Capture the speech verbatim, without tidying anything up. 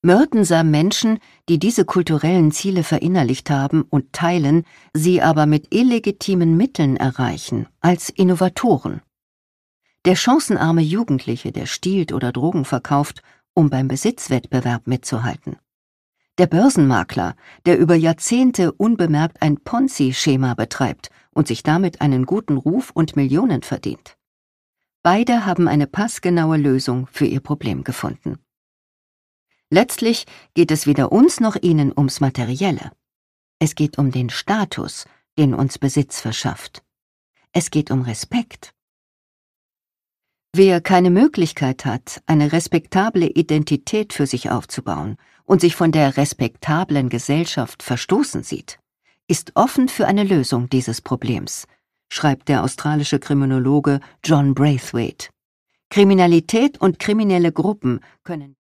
Merton sah Menschen, die diese kulturellen Ziele verinnerlicht haben und teilen, sie aber mit illegitimen Mitteln erreichen, als Innovatoren. Der chancenarme Jugendliche, der stiehlt oder Drogen verkauft, um beim Besitzwettbewerb mitzuhalten. Der Börsenmakler, der über Jahrzehnte unbemerkt ein Ponzi-Schema betreibt und sich damit einen guten Ruf und Millionen verdient. Beide haben eine passgenaue Lösung für ihr Problem gefunden. Letztlich geht es weder uns noch ihnen ums Materielle. Es geht um den Status, den uns Besitz verschafft. Es geht um Respekt. Wer keine Möglichkeit hat, eine respektable Identität für sich aufzubauen und sich von der respektablen Gesellschaft verstoßen sieht, ist offen für eine Lösung dieses Problems, schreibt der australische Kriminologe John Braithwaite. Kriminalität und kriminelle Gruppen können